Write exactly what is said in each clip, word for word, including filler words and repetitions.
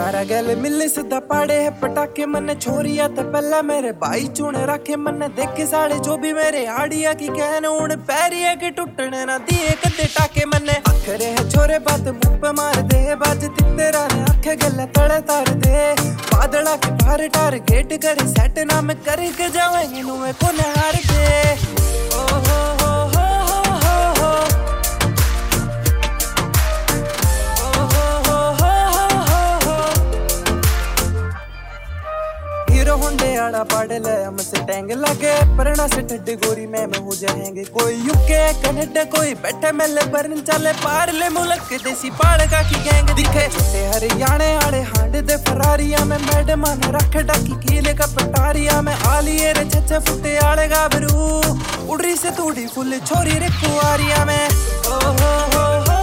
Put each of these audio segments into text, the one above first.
यारा गल मिले सीधा पाड़े है पटाखे मन्ने छोरिया ते पहला मेरे भाई चूने रखे मन्ने देखे साड़े जो भी मेरे आड़िया की कहने उन पैरिया के टूटने ना दिए कदे टाके मन्ने अखरे है छोरे बात मुंह पे मार दे बाज तेरा ने आखे गल तड़े तार दे बादला के बाहर टार गेट करे सेट ना मैं कर के जावेंगे नु मैं कोने हार के ओ हो हो होंडे आड़ा पाड़े ले हमसे टैंग लगे परना से ठड्डी गोरी में में हो जाएंगे कोई यूके कनाडा कोई बैठे मेले बरन चले पार ले मुल्क के देसी पाड़ का की गैंग दिखे छोटे हरियाणे आड़े हांडे दे फरारिया में मैडम ने रख डाकी कीले का पटारिया में आलिए रे छछे फुटे आड़े गाबरू उड़री से तूड़ी फुल छोरी रे कुआरिया में ओ हो हो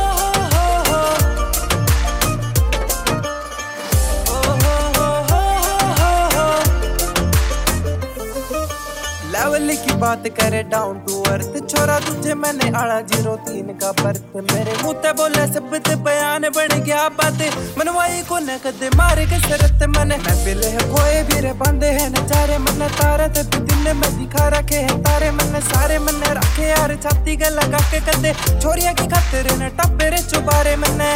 लेवल की बात करे डाउन टू अर्थ छोरा तुझे मैंने आड़ा जीरो तीन का बर्थ मेरे मुंह ते बोले सब ते बयान बन गया बात मनवाई को न कदे मारे के सरत मने मैं पिले है कोई भी रे बंदे है नजारे मन तारे ते दिन में दिखा रखे है तारे मन सारे मन रखे यार छाती के लगा के कदे छोरिया की खातिर न टप्पे रे चुबारे मने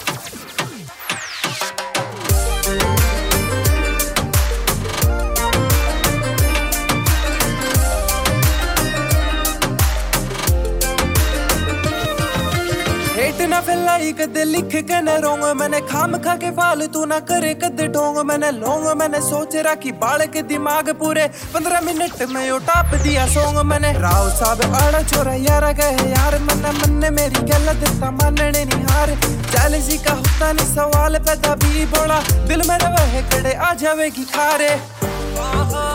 ना फैलाई कदे लिख के न रोंग मैंने खाम खा के फाल तू ना करे कदे ढोंग मैंने लोंग मैंने सोच रखी बाल के दिमाग पूरे पंद्रह मिनट में यो टाप दिया सोंग मैंने राव साहब आड़ा छोरा यारा गए यार मन्ने मन्ने मेरी गल दिता मानने नहीं हार जैलसी का होता नहीं सवाल पैदा भी बोला दिल में रवे कड़े आ जावेगी खारे